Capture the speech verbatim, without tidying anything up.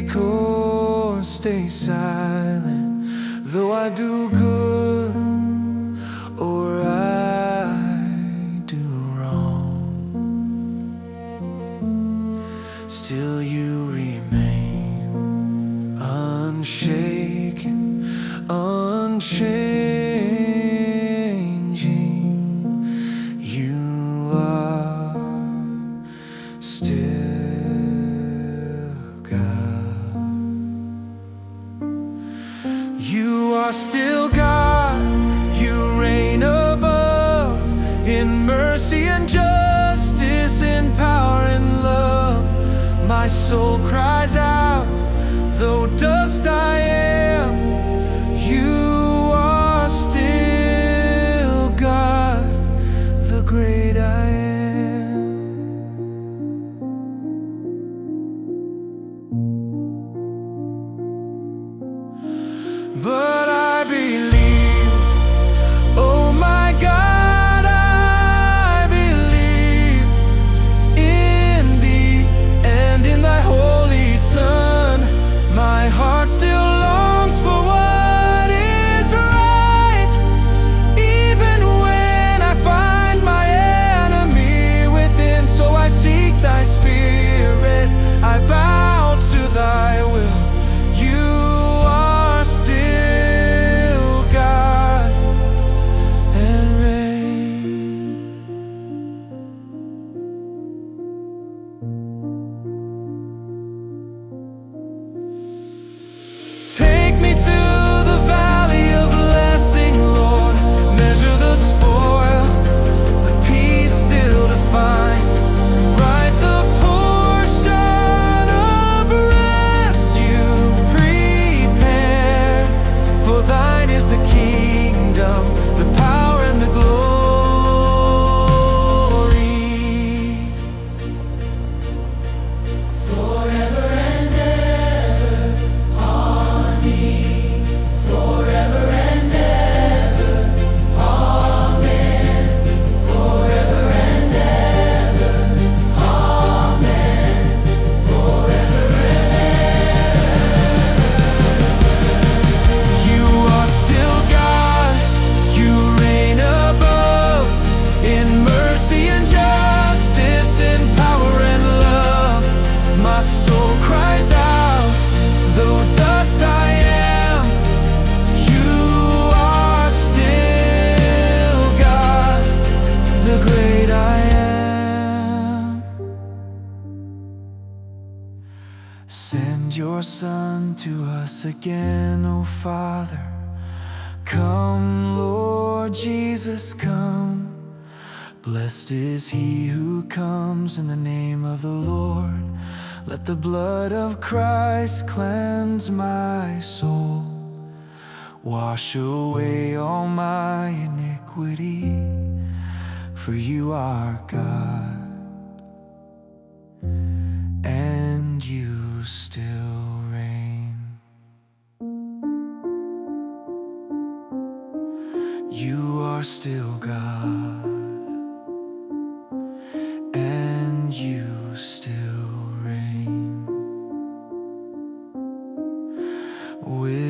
speak or stay silent, though I do good or I do wrong, still you remain unshaken, unchanging. You are still You are still God, you reign above, in mercy and justice, in power and love. My soul cries out, though dust I am, you are still God, the great I am. But I believe, oh my God, I believe in Thee and in Thy Holy Son. My heart still longs for what is right, even when I find my enemy within. So I seek Thy Spirit, I bow to Thy will. Take me to the valley of blessing, Lord. Measure the spoil, the peace still to find. Write the portion of rest you've prepared. For Thine is the kingdom, the power and the glory, forever and ever. Forever and ever, amen. Forever and ever, amen. Forever and ever. You are still God, you reign above, in mercy and justice, in power and love. My soul cries out, though dust I am, send your Son to us again, O Father. Come, Lord Jesus, come. Blessed is he who comes in the name of the Lord. Let the blood of Christ cleanse my soul, wash away all my iniquity, for you are God, and you still reign. You are still God, and you still reign. With